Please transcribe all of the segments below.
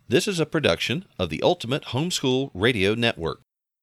This is a production of the Ultimate Homeschool Radio Network.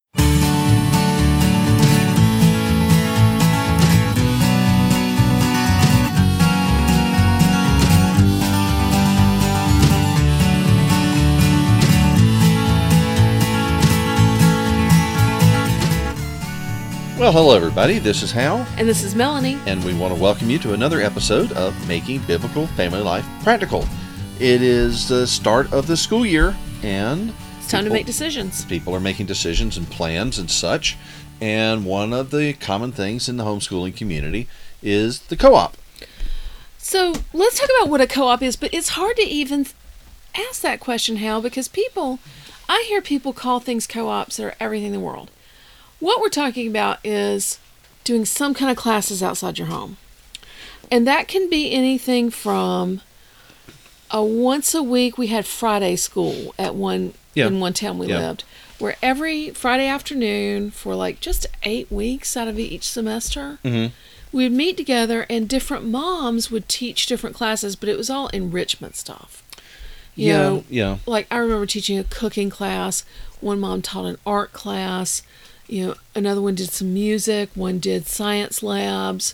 Well, hello everybody, this is Hal. And this is Melanie. And we want to welcome you to another episode of Making Biblical Family Life Practical. It is the start of the school year, and it's time to make decisions. People are making decisions and plans and such, and one of the common things in the homeschooling community is the co-op. So let's talk about what a co-op is, but it's hard to even ask that question, Hal, because I hear people call things co-ops that are everything in the world. What we're talking about is doing some kind of classes outside your home. And that can be anything from once a week we had Friday school in one town we lived, where every Friday afternoon for like just 8 weeks out of each semester, we'd meet together and different moms would teach different classes, but it was all enrichment stuff. You know, like I remember teaching a cooking class. One mom taught an art class. Another one did some music, one did science labs,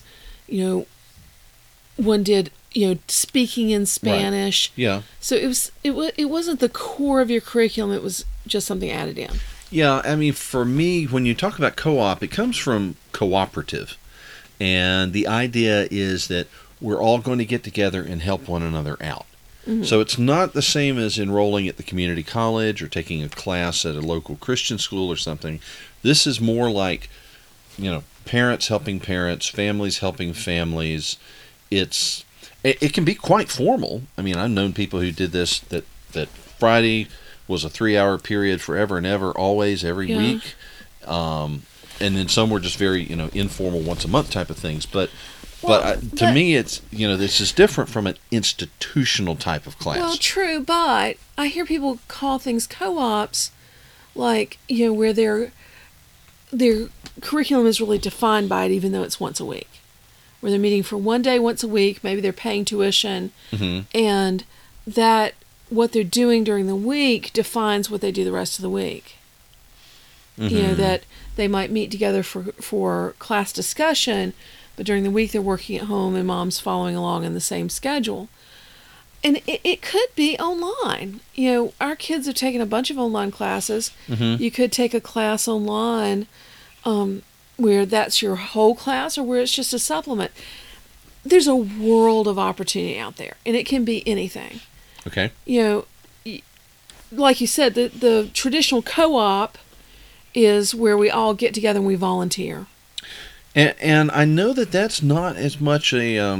one did, speaking in Spanish. Right. Yeah. So it wasn't the core of your curriculum, it was just something added in. Yeah, I mean, for me, when you talk about co-op, it comes from cooperative. And the idea is that we're all going to get together and help one another out. Mm-hmm. So it's not the same as enrolling at the community college or taking a class at a local Christian school or something. This is more like, parents helping parents, families helping families. It can be quite formal. I mean, I've known people who did this, that Friday was a 3-hour period forever and ever, always, every week. And then some were just very, informal once a month type of things. But to me, it's, this is different from an institutional type of class. Well, true, but I hear people call things co-ops, like, where their curriculum is really defined by it, even though it's once a week. Where they're meeting for one day once a week, maybe they're paying tuition, and that what they're doing during the week defines what they do the rest of the week. That they might meet together for class discussion, but during the week they're working at home and mom's following along in the same schedule. And it could be online. Our kids have taken a bunch of online classes. You could take a class online where that's your whole class or where it's just a supplement. There's a world of opportunity out there, and it can be anything. Okay. Like you said, the traditional co-op is where we all get together and we volunteer. And I know that's not as much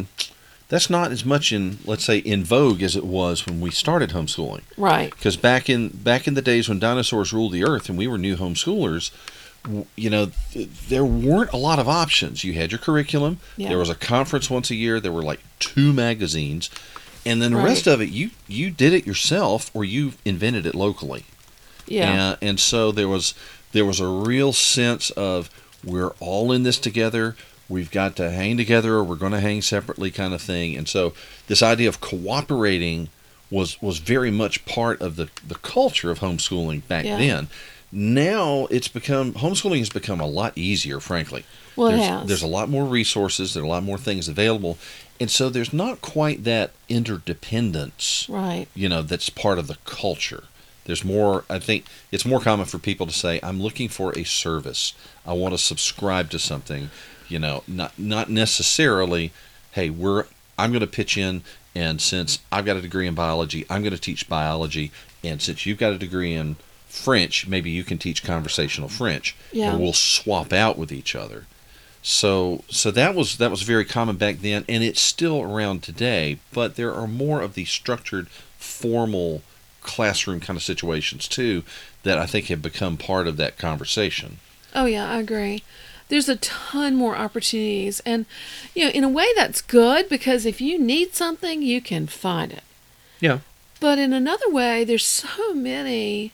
in, let's say, in vogue as it was when we started homeschooling. Right. Because back in the days when dinosaurs ruled the earth and we were new homeschoolers, there weren't a lot of options. You had your curriculum. Yeah. There was a conference once a year. There were like 2 magazines. And then the rest of it, you did it yourself or you invented it locally. Yeah. And so there was a real sense of we're all in this together. We've got to hang together or we're going to hang separately kind of thing. And so this idea of cooperating was very much part of the culture of homeschooling back then. Now homeschooling has become a lot easier, frankly. Well, it has. There's a lot more resources. There are a lot more things available. And so there's not quite that interdependence, right? That's part of the culture. There's more, I think it's more common for people to say, I'm looking for a service. I want to subscribe to something. Not necessarily, hey, I'm going to pitch in, and since I've got a degree in biology, I'm going to teach biology, and since you've got a degree in French, maybe you can teach conversational French, and we'll swap out with each other. So that was very common back then, and it's still around today, but there are more of these structured, formal classroom kind of situations too that I think have become part of that conversation. Oh yeah, I agree. There's a ton more opportunities, and in a way that's good because if you need something, you can find it. Yeah. But in another way, there's so many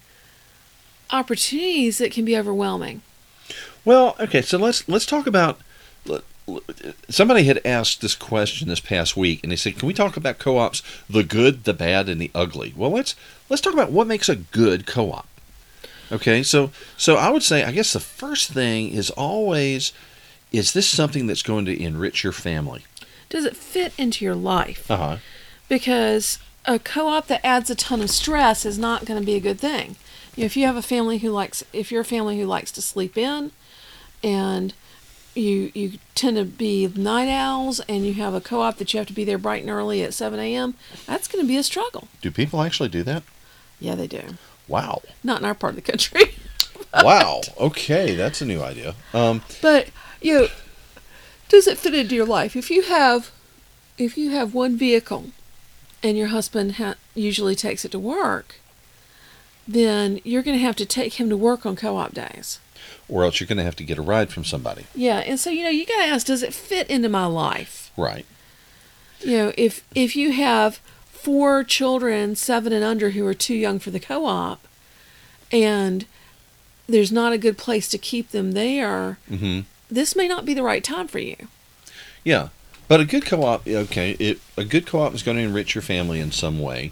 opportunities that can be overwhelming. Well, okay, so let's talk about somebody had asked this question this past week, and they said, "Can we talk about co-ops, the good, the bad, and the ugly?" Well, let's talk about what makes a good co-op. Okay, so I would say, I guess the first thing is always, is this something that's going to enrich your family? Does it fit into your life? Uh-huh. Because a co-op that adds a ton of stress is not going to be a good thing. If you have a family if you're a family who likes to sleep in, and you tend to be night owls, and you have a co-op that you have to be there bright and early at 7 a.m., that's going to be a struggle. Do people actually do that? Yeah, they do. Wow. Not in our part of the country. Wow. Okay, that's a new idea. But, does it fit into your life? If you have one vehicle and your husband usually takes it to work, then you're going to have to take him to work on co-op days. Or else you're going to have to get a ride from somebody. Yeah, and so, you got to ask, does it fit into my life? Right. If you have 4 children, 7 and under, who are too young for the co-op, and there's not a good place to keep them there, this may not be the right time for you. Yeah, but a good co-op, okay, a good co-op is going to enrich your family in some way.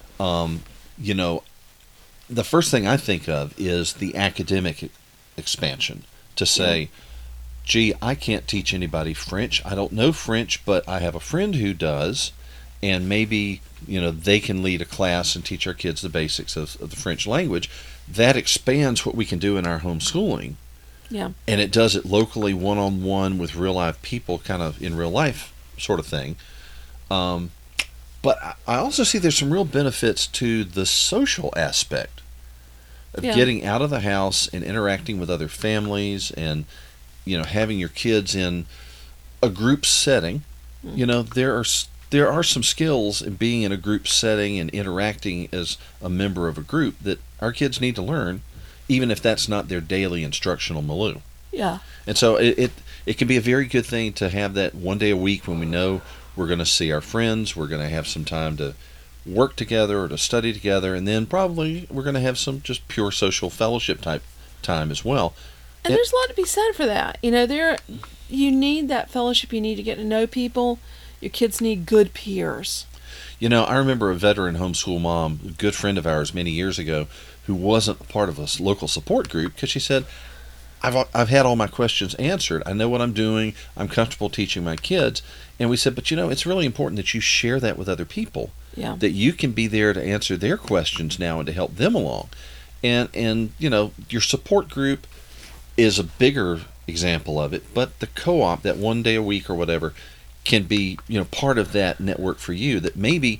The first thing I think of is the academic expansion. To say, gee, I can't teach anybody French. I don't know French, but I have a friend who does, and maybe, they can lead a class and teach our kids the basics of the French language. That expands what we can do in our homeschooling. Yeah. And it does it locally, one-on-one with real life people, kind of in real life sort of thing. But I also see there's some real benefits to the social aspect of getting out of the house and interacting with other families, and having your kids in a group setting. There are some skills in being in a group setting and interacting as a member of a group that our kids need to learn, even if that's not their daily instructional milieu. Yeah. And so it can be a very good thing to have that one day a week when we know we're going to see our friends, we're going to have some time to work together or to study together, and then probably we're going to have some just pure social fellowship type time as well. And there's a lot to be said for that. You need that fellowship. You need to get to know people. Your kids need good peers. I remember a veteran homeschool mom, a good friend of ours many years ago, who wasn't part of a local support group, because she said, I've had all my questions answered. I know what I'm doing. I'm comfortable teaching my kids. And we said, but it's really important that you share that with other people. Yeah. That you can be there to answer their questions now and to help them along. And your support group is a bigger example of it, but the co-op, that one day a week or whatever, can be, part of that network for you, that maybe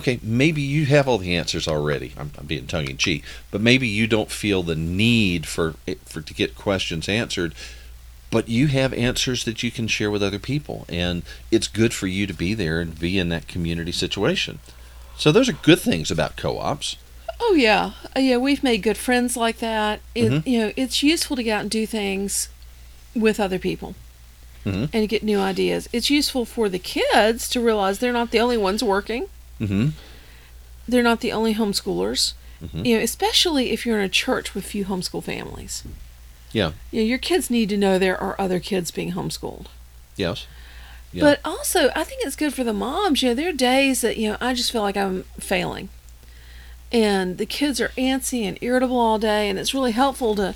you have all the answers already. I'm being tongue-in-cheek, but maybe you don't feel the need for to get questions answered, but you have answers that you can share with other people, and it's good for you to be there and be in that community situation. So those are good things about co-ops. Oh yeah, we've made good friends like that. It's useful to get out and do things with other people. And to get new ideas. It's useful for the kids to realize they're not the only ones working. They're not the only homeschoolers. Especially if you're in a church with few homeschool families. Yeah. Your kids need to know there are other kids being homeschooled. Yes. Yeah. But also, I think it's good for the moms. There are days that, I just feel like I'm failing. And the kids are antsy and irritable all day, and it's really helpful to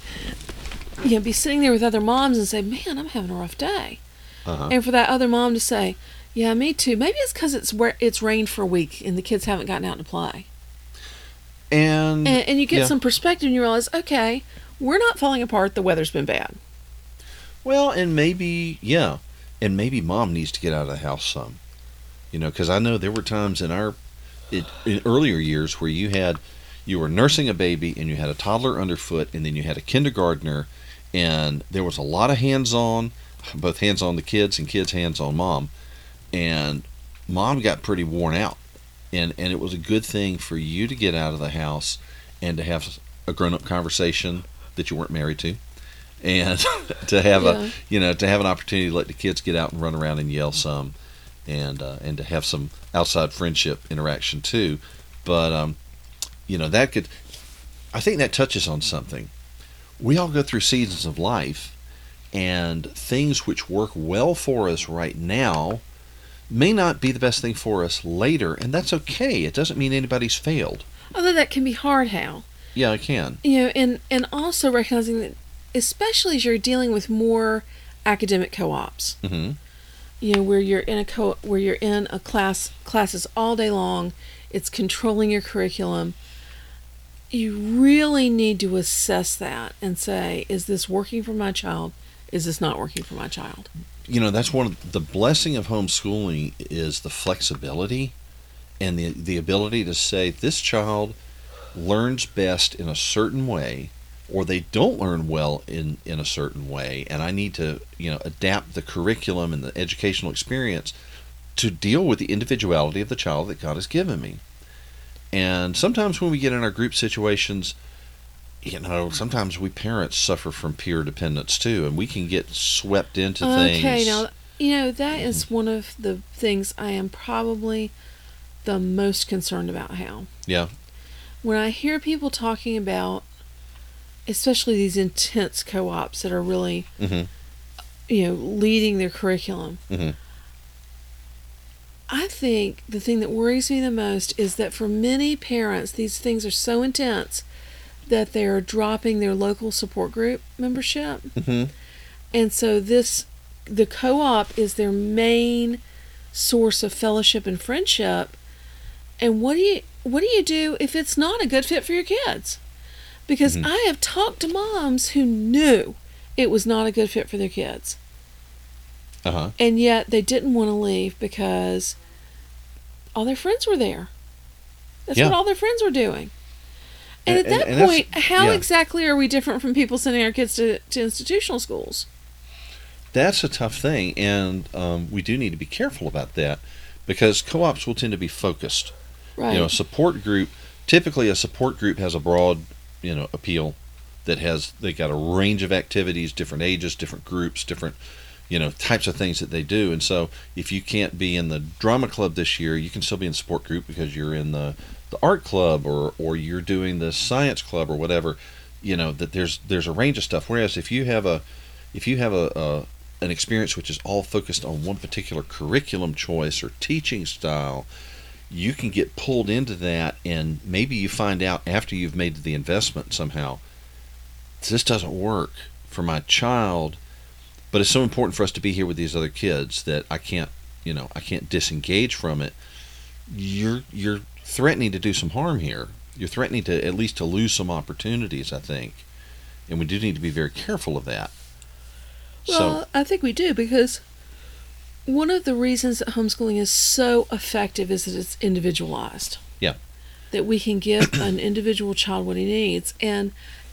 be sitting there with other moms and say, man, I'm having a rough day. And for that other mom to say, yeah, me too. Maybe it's because it's rained for a week and the kids haven't gotten out to play. And you get some perspective and you realize, okay, we're not falling apart. The weather's been bad. Well, and maybe mom needs to get out of the house some. Because I know there were times in earlier years where you were nursing a baby and you had a toddler underfoot, and then you had a kindergartner, and there was a lot of hands-on, both hands-on the kids and kids hands-on mom, and mom got pretty worn out, and it was a good thing for you to get out of the house and to have a grown-up conversation that you weren't married to, and to have to have an opportunity to let the kids get out and run around and yell some, and to have some outside friendship interaction too. But I think that touches on something. We all go through seasons of life, And things which work well for us right now may not be the best thing for us later, and that's okay. It doesn't mean anybody's failed. Although that can be hard, Hal. Yeah, it can. And also recognizing that, especially as you're dealing with more academic co-ops, where you're in a classes all day long, it's controlling your curriculum. You really need to assess that and say, is this working for my child? Is this not working for my child? That's one of the blessing of homeschooling is the flexibility and the ability to say this child learns best in a certain way, or they don't learn well in a certain way, and I need to adapt the curriculum and the educational experience to deal with the individuality of the child that God has given me. And sometimes when we get in our group situations, sometimes we parents suffer from peer dependence too, and we can get swept into things. Okay, now, that is one of the things I am probably the most concerned about, Hal. Yeah. When I hear people talking about, especially these intense co-ops that are really, leading their curriculum, I think the thing that worries me the most is that for many parents, these things are so intense that they're dropping their local support group membership. And so the co-op is their main source of fellowship and friendship. And what do you do if it's not a good fit for your kids? Because I have talked to moms who knew it was not a good fit for their kids. And yet they didn't want to leave because all their friends were there. That's what all their friends were doing. And at that point, how exactly are we different from people sending our kids to institutional schools? That's a tough thing, and we do need to be careful about that, because co-ops will tend to be focused. Right. A support group, typically a support group has a broad, appeal they got a range of activities, different ages, different groups, different, types of things that they do. And so if you can't be in the drama club this year, you can still be in support group because you're in the art club or you're doing the science club or whatever. That there's a range of stuff. Whereas if you have an experience which is all focused on one particular curriculum choice or teaching style, you can get pulled into that, and maybe you find out after you've made the investment somehow, this doesn't work for my child, but it's so important for us to be here with these other kids that I can't disengage from it. You're threatening to do some harm here. You're threatening to at least to lose some opportunities, I think, and we do need to be very careful of that. Well, I think we do, because one of the reasons that homeschooling is so effective is that it's individualized. Yeah. That we can give an individual child what he needs. And,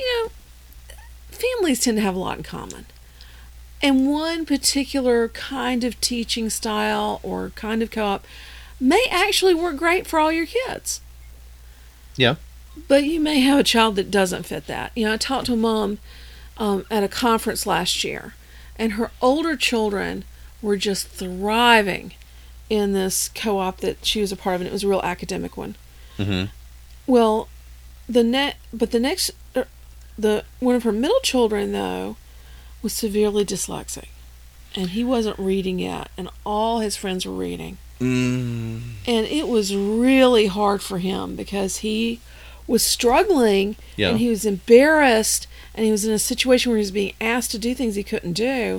families tend to have a lot in common. And one particular kind of teaching style or kind of co-op may actually work great for all your kids. Yeah. But you may have a child that doesn't fit that. I talked to a mom at a conference last year, and her older children were just thriving in this co-op that she was a part of, and it was a real academic one. Well, one of her middle children, though, was severely dyslexic, and he wasn't reading yet, and all his friends were reading. And it was really hard for him because he was struggling, and he was embarrassed, and he was in a situation where he was being asked to do things he couldn't do.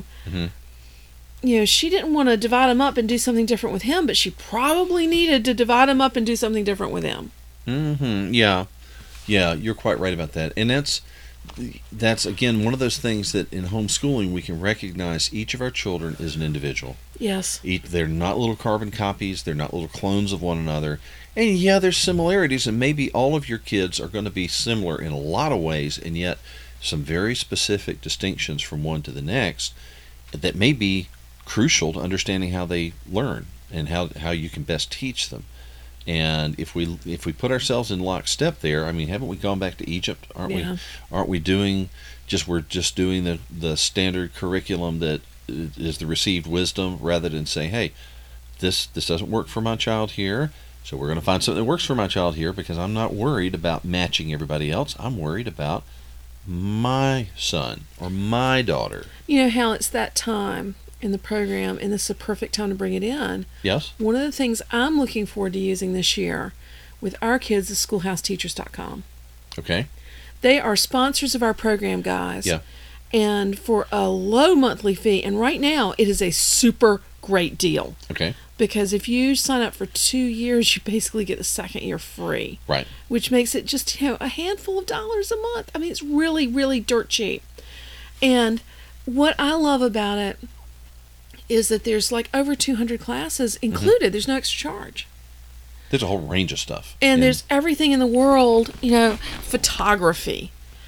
She didn't want to divide him up and do something different with him, but she probably needed to divide him up and do something different with him. Yeah, you're quite right about that. And that's again one of those things that in homeschooling we can recognize each of our children is an individual. Yes. They're not little carbon copies. They're not little clones of one another. And there's similarities, and maybe all of your kids are going to be similar in a lot of ways, and yet some very specific distinctions from one to the next that may be crucial to understanding how they learn and how you can best teach them. And if we put ourselves in lockstep there, haven't we gone back to Egypt? Aren't we doing we're just doing the standard curriculum that is the received wisdom, rather than say, hey, this doesn't work for my child here, so we're going to find something that works for my child here, because I'm not worried about matching everybody else. I'm worried about my son or my daughter. You know how it's that time in the program, and this is a perfect time to bring it in. Yes. One of the things I'm looking forward to using this year with our kids is schoolhouseteachers.com. Okay. They are sponsors of our program, guys. Yeah. And for a low monthly fee, and right now it is a super great deal. Okay. Because if you sign up for 2 years, you basically get the second year free. Right. Which makes it just, a handful of dollars a month. I mean, it's really, really dirt cheap. And what I love about it is that there's like over 200 classes included. There's no extra charge. There's a whole range of stuff. And there's everything in the world, photography,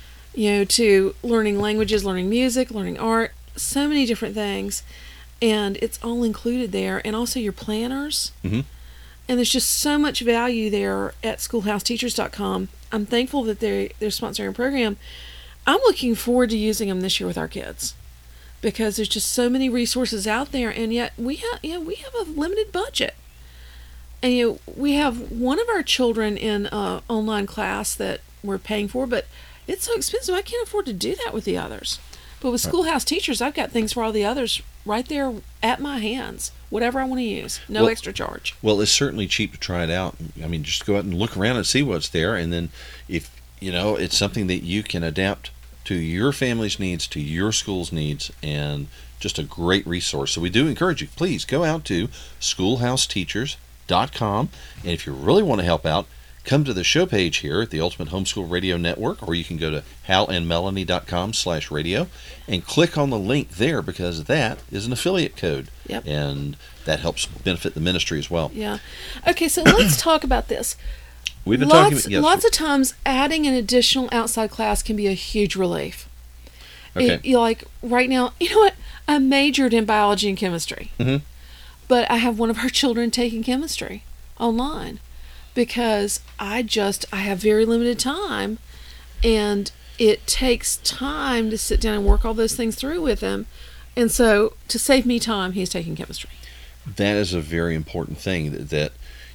to learning languages, learning music, learning art, so many different things. And it's all included there. And also your planners. Mm-hmm. And there's just so much value there at schoolhouseteachers.com. I'm thankful that they're sponsoring a program. I'm looking forward to using them this year with our kids, because there's just so many resources out there, and yet we have a limited budget. And we have one of our children in an online class that we're paying for, but it's so expensive I can't afford to do that with the others. But with Schoolhouse Teachers, I've got things for all the others right there at my hands. Whatever I want to use, no extra charge. Well, it's certainly cheap to try it out. I mean, just go out and look around and see what's there, and then if it's something that you can adapt to your family's needs, to your school's needs, and just a great resource. So we do encourage you, please go out to schoolhouseteachers.com, and if you really want to help out, come to the show page here at the Ultimate Homeschool Radio Network, or you can go to halandmelanie.com/radio and click on the link there, because that is an affiliate code. Yep. And that helps benefit the ministry as well. Yeah. Okay, so let's talk about this. We've been lots of times adding an additional outside class can be a huge relief. Okay. Like right now, you know what? I majored in biology and chemistry. Mm-hmm. But I have one of our children taking chemistry online, because I have very limited time, and it takes time to sit down and work all those things through with him. And so to save me time, he's taking chemistry. That is a very important thing, that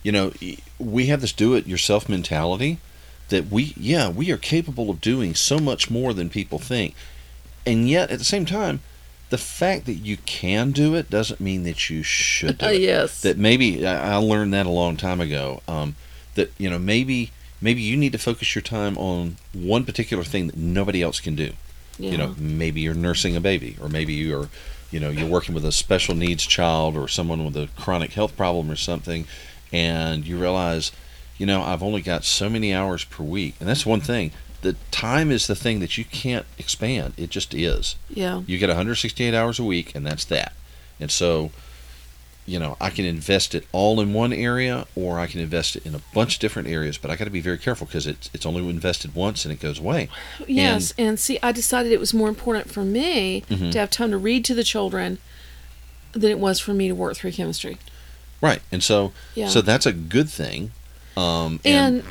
we have this do-it-yourself mentality, that we are capable of doing so much more than people think. And yet, at the same time, the fact that you can do it doesn't mean that you should do it. Yes. That maybe, I learned that a long time ago, that, maybe you need to focus your time on one particular thing that nobody else can do. Yeah. Maybe you're nursing a baby, or maybe you're working with a special needs child or someone with a chronic health problem or something, and you realize, I've only got so many hours per week. And that's one thing. The time is the thing that you can't expand. It just is. Yeah. You get 168 hours a week, and that's that. And so, I can invest it all in one area, or I can invest it in a bunch of different areas, but I got to be very careful, because it's only invested once and it goes away. Yes, and see, I decided it was more important for me to have time to read to the children than it was for me to work through chemistry. Right, and so that's a good thing. And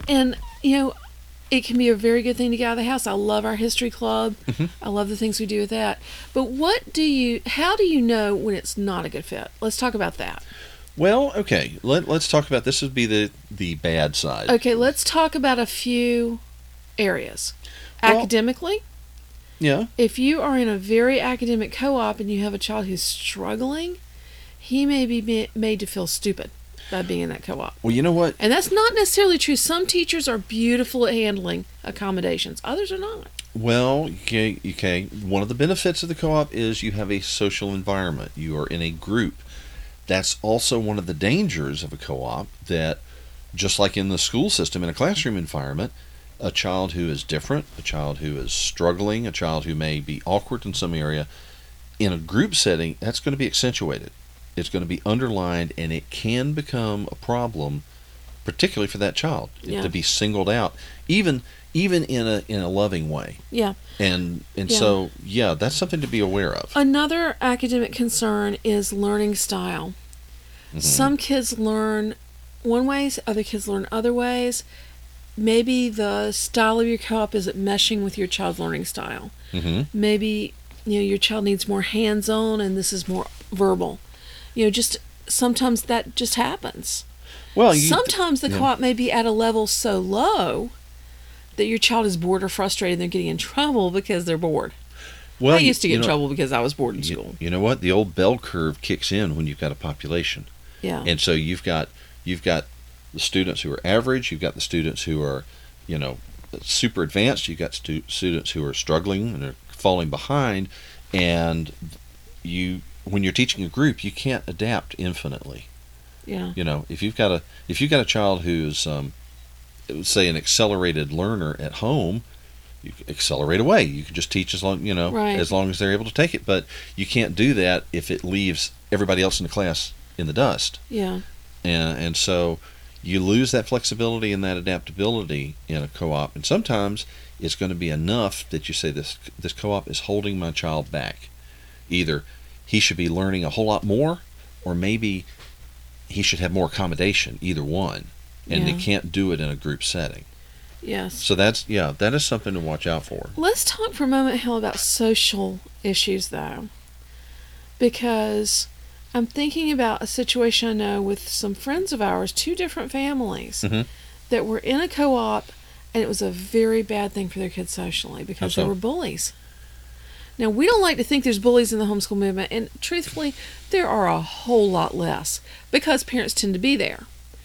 it can be a very good thing to get out of the house. I love our history club. Mm-hmm. I love the things we do with that. But how do you know when it's not a good fit? Let's talk about that. Well, okay. Let's talk about, this would be the bad side. Okay, let's talk about a few areas. Academically, yeah. If you are in a very academic co-op and you have a child who's struggling, he may be made to feel stupid by being in that co-op. Well, you know what? And that's not necessarily true. Some teachers are beautiful at handling accommodations. Others are not. Well, okay. One of the benefits of the co-op is you have a social environment. You are in a group. That's also one of the dangers of a co-op, that just like in the school system, in a classroom environment, a child who is different, a child who is struggling, a child who may be awkward in some area, in a group setting, that's going to be accentuated. It's going to be underlined, and it can become a problem, particularly for that child, to be singled out, even in a loving way. Yeah. And so, that's something to be aware of. Another academic concern is learning style. Mm-hmm. Some kids learn one way, other kids learn other ways. Maybe the style of your co-op isn't meshing with your child's learning style. Mm-hmm. Maybe your child needs more hands-on, and this is more verbal. Just sometimes that just happens. Well, sometimes the co-op may be at a level so low that your child is bored or frustrated and they're getting in trouble because they're bored. Well, I used to get in know, trouble because I was bored in school. You know what? The old bell curve kicks in when you've got a population. Yeah. And so you've got the students who are average, you've got the students who are, super advanced, you've got students who are struggling and are falling behind, and when you're teaching a group, you can't adapt infinitely. Yeah. If you've got a child who's say an accelerated learner at home, you can accelerate away. You can just teach as long Right. as long as they're able to take it. But you can't do that if it leaves everybody else in the class in the dust. Yeah. And so you lose that flexibility and that adaptability in a co-op. And sometimes it's going to be enough that you say this co-op is holding my child back. Either he should be learning a whole lot more, or maybe he should have more accommodation. Either one, and Yeah. they can't do it in a group setting. Yes. So that is something to watch out for. Let's talk for a moment, Hal, about social issues, though, because I'm thinking about a situation I know with some friends of ours, two different families Mhm. that were in a co-op, and it was a very bad thing for their kids socially because How so? they were bullies. Now, we don't like to think there's bullies in the homeschool movement, and truthfully, there are a whole lot less because parents tend to be there.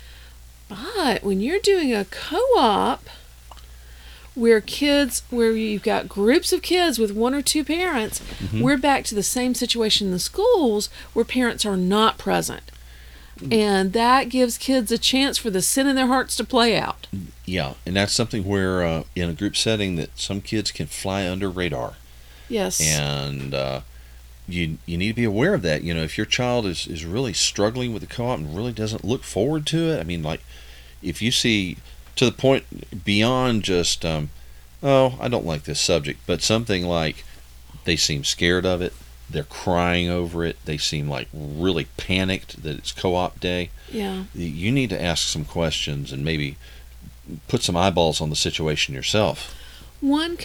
But when you're doing a co-op where you've got groups of kids with one or two parents, we're back to the same situation in the schools where parents are not present. And that gives kids a chance for the sin in their hearts to play out. Yeah, and that's something where in a group setting that some kids can fly under radar. Yes. And you need to be aware of that. If your child is really struggling with the co-op and really doesn't look forward to it, I mean, like, if you see to the point beyond just, I don't like this subject, but something like they seem scared of it, they're crying over it, they seem like really panicked that it's co-op day, Yeah. you need to ask some questions and maybe put some eyeballs on the situation yourself. One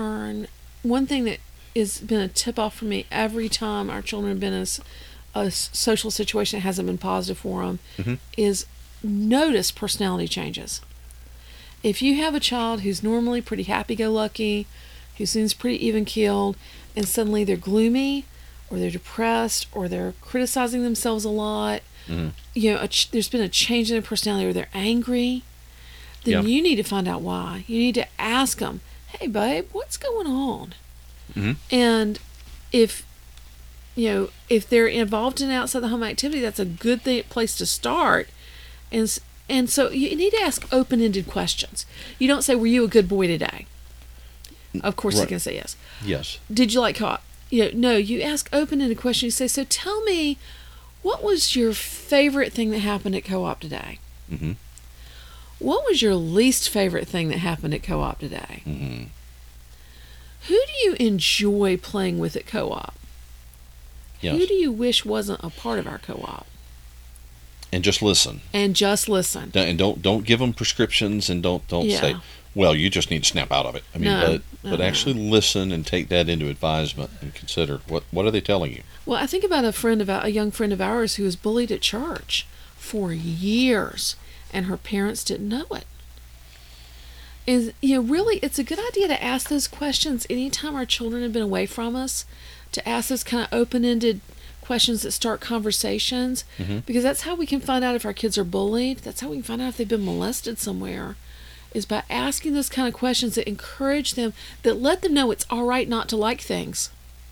thing that has been a tip-off for me every time our children have been in a social situation that hasn't been positive for them is notice personality changes. If you have a child who's normally pretty happy-go-lucky, who seems pretty even-keeled, and suddenly they're gloomy, or they're depressed, or they're criticizing themselves a lot, there's been a change in their personality, or they're angry, then you need to find out why. You need to ask them, "Hey, babe, what's going on?" And if they're involved in outside the home activity, that's a good place to start. And so you need to ask open-ended questions. You don't say, "Were you a good boy today?" Of course, Right. you can say yes. Yes. Did you like co-op? No, you ask open-ended questions. You say, "So tell me, what was your favorite thing that happened at co-op today? Mm-hmm. What was your least favorite thing that happened at co-op today? Mm-hmm. Who do you enjoy playing with at co-op? Yes. Who do you wish wasn't a part of our co-op?" And just listen. And just listen. And don't give them prescriptions, and don't Yeah. say, "Well, you just need to snap out of it." I mean, No, but no. actually listen and take that into advisement and consider what are they telling you. Well, I think about a young friend of ours who was bullied at church for years, and her parents didn't know it. And really, it's a good idea to ask those questions anytime our children have been away from us. To ask those kind of open-ended questions that start conversations, because that's how we can find out if our kids are bullied. That's how we can find out if they've been molested somewhere, is by asking those kind of questions that encourage them, that let them know it's all right not to like things.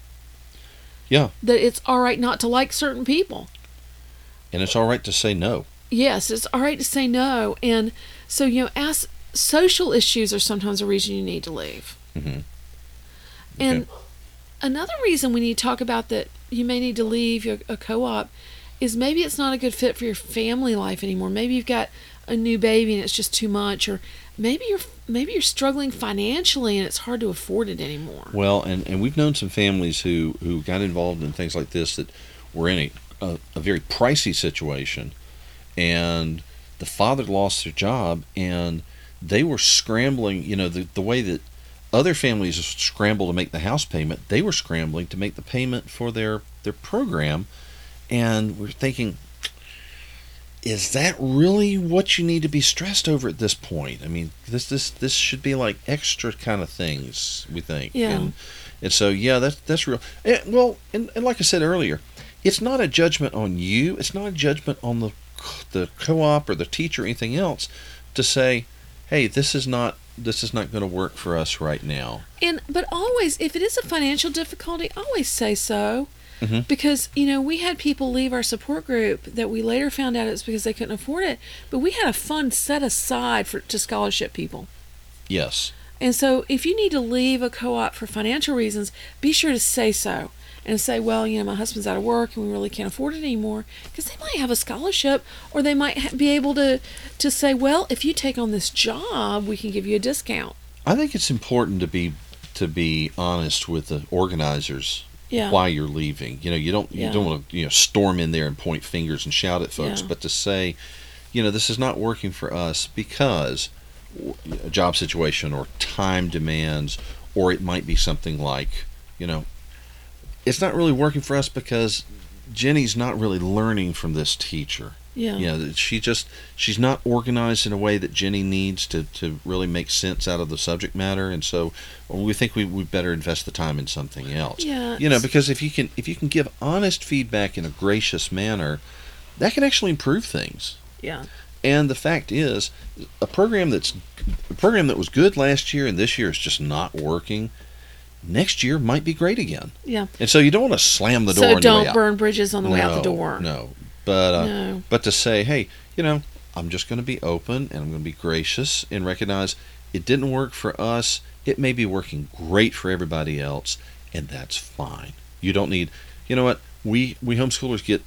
Yeah. That it's all right not to like certain people. And it's all right to say no. Yes, it's all right to say no. And so, social issues are sometimes a reason you need to leave. Mm-hmm. And another reason we need to talk about that you may need to leave a co-op is maybe it's not a good fit for your family life anymore. Maybe you've got a new baby and it's just too much, or maybe you're struggling financially and it's hard to afford it anymore. Well, and we've known some families who got involved in things like this that were in a very pricey situation, and the father lost their job, and they were scrambling, the way that other families scramble to make the house payment, they were scrambling to make the payment for their program. And we're thinking, is that really what you need to be stressed over at this point? I mean, this should be like extra kind of things, we think. Yeah. And so yeah, that's real. And like I said earlier, it's not a judgment on you. It's not a judgment on the co-op or the teacher or anything else to say, hey, this is not going to work for us right now. But always, if it is a financial difficulty, always say so. Mm-hmm. Because, we had people leave our support group that we later found out it's because they couldn't afford it. But we had a fund set aside to scholarship people. Yes. And so if you need to leave a co-op for financial reasons, be sure to say so. And say, well, my husband's out of work and we really can't afford it anymore. Because they might have a scholarship, or they might be able to say, well, if you take on this job, we can give you a discount. I think it's important to be honest with the organizers. Yeah. Why you're leaving. You don't want to storm in there and point fingers and shout at folks, but to say, this is not working for us because a job situation or time demands, or it might be something like, it's not really working for us because Jenny's not really learning from this teacher. Yeah. She's not organized in a way that Jenny needs to really make sense out of the subject matter, and so we think we better invest the time in something else. Yeah. Because if you can give honest feedback in a gracious manner, that can actually improve things. Yeah. And the fact is, a program that was good last year and this year is just not working, next year might be great again. Yeah. And so you don't want to slam the door on your way out. So don't burn bridges on the way out the door. No. But to say, hey, I'm just going to be open and I'm going to be gracious and recognize it didn't work for us. It may be working great for everybody else, and that's fine. You don't need, what? We homeschoolers get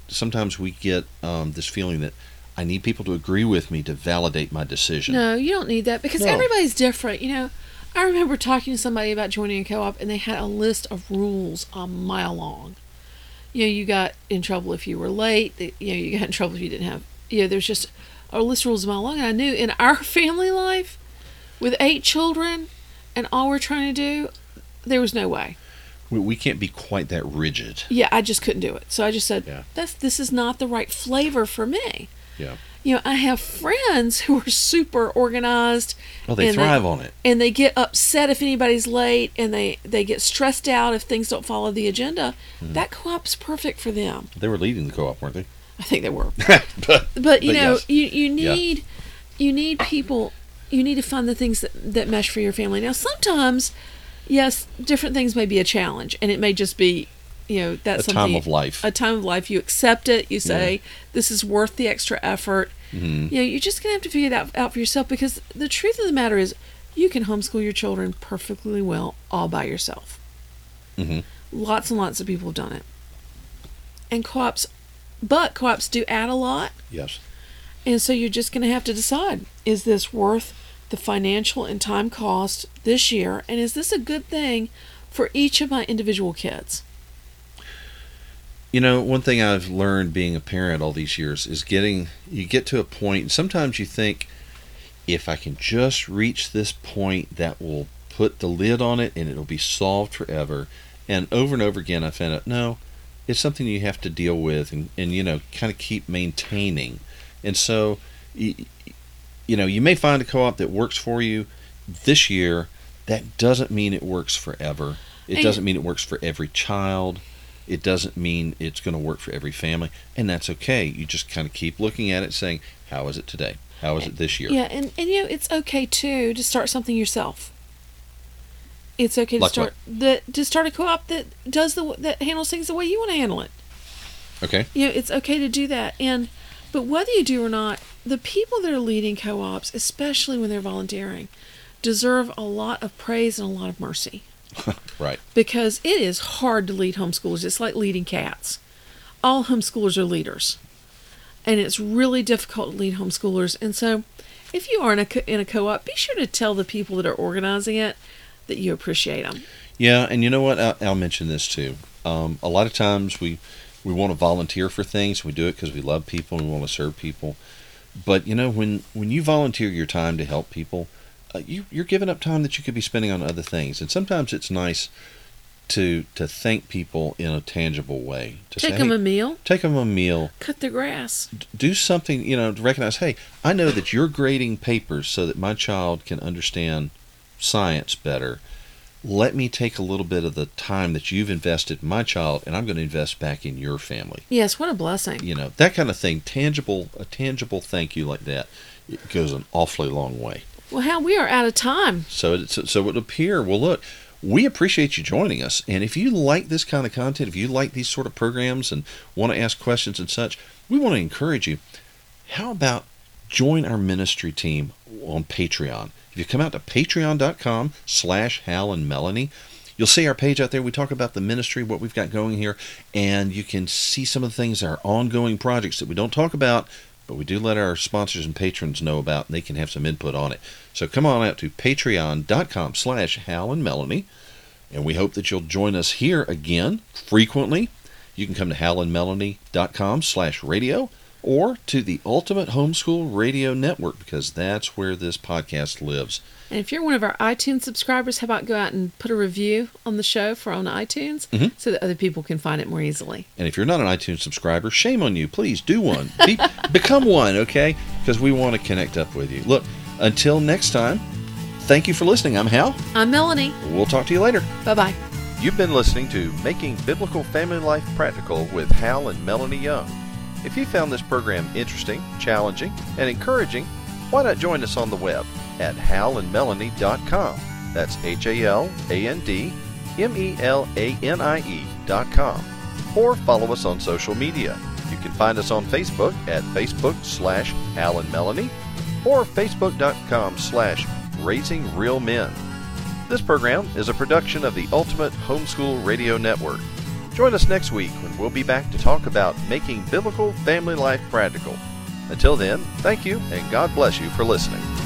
this feeling that I need people to agree with me to validate my decision. No, you don't need that because everybody's different. I remember talking to somebody about joining a co-op, and they had a list of rules a mile long. You got in trouble if you were late. You got in trouble if you didn't have. There's just a list of rules a mile long. And I knew in our family life, with 8 children, and all we're trying to do, there was no way. We can't be quite that rigid. Yeah, I just couldn't do it. So I just said, this is not the right flavor for me. Yeah. I have friends who are super organized. Oh, they thrive on it. And they get upset if anybody's late, and they get stressed out if things don't follow the agenda. Mm-hmm. That co-op's perfect for them. They were leading the co-op, weren't they? I think they were. but yes. you need people. You need to find the things that mesh for your family. Now, sometimes, yes, different things may be a challenge, and it may just be, that's a time of life. A time of life. You accept it. You say, this is worth the extra effort. Mm-hmm. You're just going to have to figure that out for yourself, because the truth of the matter is you can homeschool your children perfectly well all by yourself. Mm-hmm. Lots and lots of people have done it. And co-ops do add a lot. Yes. And so you're just going to have to decide, is this worth the financial and time cost this year? And is this a good thing for each of my individual kids? One thing I've learned being a parent all these years is you get to a point, and sometimes you think, if I can just reach this point, that will put the lid on it and it'll be solved forever. And over again, I found out, no, it's something you have to deal with and kind of keep maintaining. And so, you may find a co-op that works for you this year. That doesn't mean it works forever. It doesn't mean it works for every child. It doesn't mean it's going to work for every family, and that's okay. You just kind of keep looking at it, saying, how is it today? How is it this year? Yeah, and it's okay too to start something yourself. It's okay to start a co-op that that handles things the way you want to handle it. Okay. It's okay to do that, but whether you do or not, the people that are leading co-ops, especially when they're volunteering, deserve a lot of praise and a lot of mercy. Right. Because it is hard to lead homeschoolers. It's like leading cats. All homeschoolers are leaders. And it's really difficult to lead homeschoolers. And so if you are in a co-op, be sure to tell the people that are organizing it that you appreciate them. Yeah, and you know what? I'll mention this too. A lot of times we want to volunteer for things. We do it because we love people and we want to serve people. But, when you volunteer your time to help people, you're giving up time that you could be spending on other things. And sometimes it's nice to thank people in a tangible way. To Take say, them hey, a meal. Take them a meal. Cut their grass. Do something, to recognize, hey, I know that you're grading papers so that my child can understand science better. Let me take a little bit of the time that you've invested in my child, and I'm going to invest back in your family. Yes, what a blessing. That kind of thing, a tangible thank you like that, it goes an awfully long way. Well, Hal, we are out of time. So it would appear, well, look, we appreciate you joining us. And if you like this kind of content, if you like these sort of programs and want to ask questions and such, we want to encourage you. How about join our ministry team on Patreon? If you come out to patreon.com/Hal and Melanie, you'll see our page out there. We talk about the ministry, what we've got going here, and you can see some of the things, our ongoing projects that we don't talk about, but we do let our sponsors and patrons know about, and they can have some input on it. So come on out to patreon.com/Hal and Melanie, and we hope that you'll join us here again frequently. You can come to halandmelanie.com/radio or to the Ultimate Homeschool Radio Network, because that's where this podcast lives. And if you're one of our iTunes subscribers, how about go out and put a review on the show on iTunes so that other people can find it more easily. And if you're not an iTunes subscriber, shame on you. Please do one. Become one, okay? Because we want to connect up with you. Look, until next time, thank you for listening. I'm Hal. I'm Melanie. We'll talk to you later. Bye-bye. You've been listening to Making Biblical Family Life Practical with Hal and Melanie Young. If you found this program interesting, challenging, and encouraging, why not join us on the web at halandmelanie.com. That's HALANDMELANIE.com. Or follow us on social media. You can find us on Facebook at Facebook/Hal and Melanie or Facebook.com/Raising Real Men. This program is a production of the Ultimate Homeschool Radio Network. Join us next week when we'll be back to talk about making biblical family life practical. Until then, thank you and God bless you for listening.